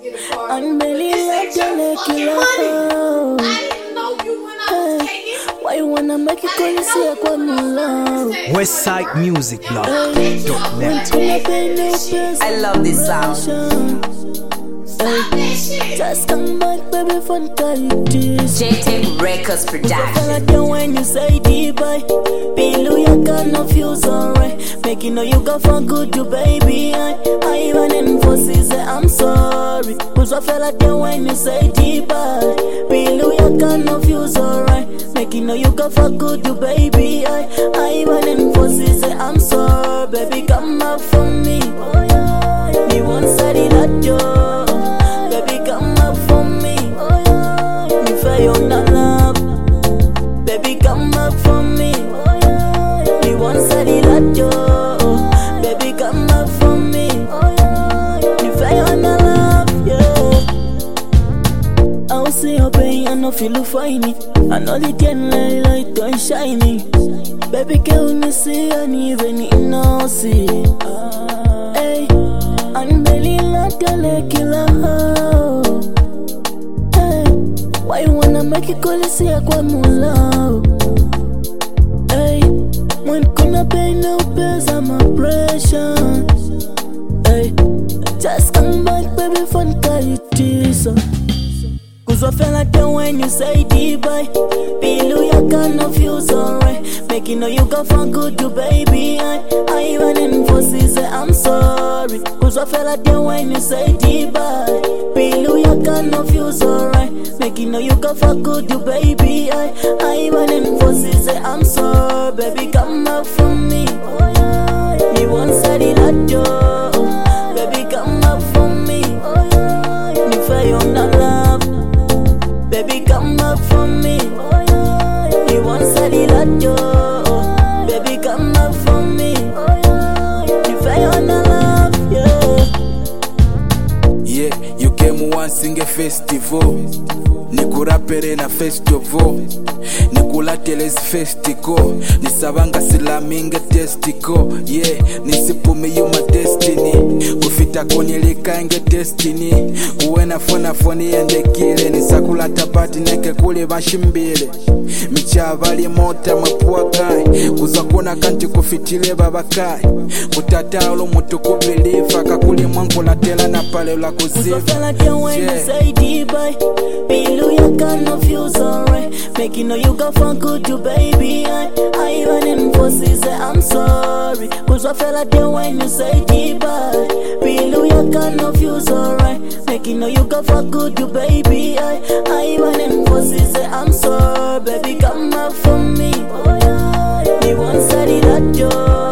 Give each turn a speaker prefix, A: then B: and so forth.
A: I'm barely like you like you love. Why you wanna make it call you say I want no love?
B: WestsideMusicBlog.net.
C: I love this sound.
A: Just come back, baby, fun this.
C: JTech Records
A: I
C: Production.
A: like you when you say deep, boy. Below you got no fuse, alright. Make you know you got for good, you baby. I even enforce say I'm sorry. Cause I feel like you when you say deep, boy. Below you got no fuse, alright. Make you know you got for good, you baby. I even enforce say I'm sorry. Baby, come up for me. Me one side that you. Baby, come up for me. Me feel you not love. Baby, come up for me. Me want study that yo. Baby, come up for me. Me feel you not love, yeah. I will see your pain and I feel you find it. I know the ten light don't shiny. Baby, can me see and even in no see. Hey, I'm barely like a killer. Why you wanna make it call you say I want more love? Hey, when kuna pay no bills, I'm a pressure. Hey, just come back, baby, fun this. Cause I feel like that when you say deep, boy. Below you got no fuse, alright. Make you know you got for good, you baby. I even enforce say I'm sorry. Cause I feel like that when you say deep, boy. Below you got no fuse, alright. Make you know you got for good, you baby. I even enforce say I'm sorry. Baby, come up for me. Me one side that yo. Baby, come up for me. Me feel you not love. Baby, come up for me. You want study that yo. Baby, come up for me. You feel on the love,
D: yeah. Yeah, you came once in a festival. Nikurapere na festival. Nikulateles festico. Nisabanga silaminga testico. Yeah, nisipume yuma destiny. Kufita konyelika inge destiny. Uwena foni ende kile. Nisakula tabati neke kule bashimbile. Michavali mota mwepuakai. Kuzakuna kanti kufitile babakai. Kutata ulo mutu kubilifa. Kakuli mwangu latela na pale la kuzifa.
A: Below you got no fuse, alright. Make you know you got for good, you baby. I even enforce say I'm sorry. Cause I feel like that when you say deep, boy. Below you got no fuse, alright. Make you know you got for good, you baby. I even enforce say I'm sorry. Baby, come up for me. Me one study that yo.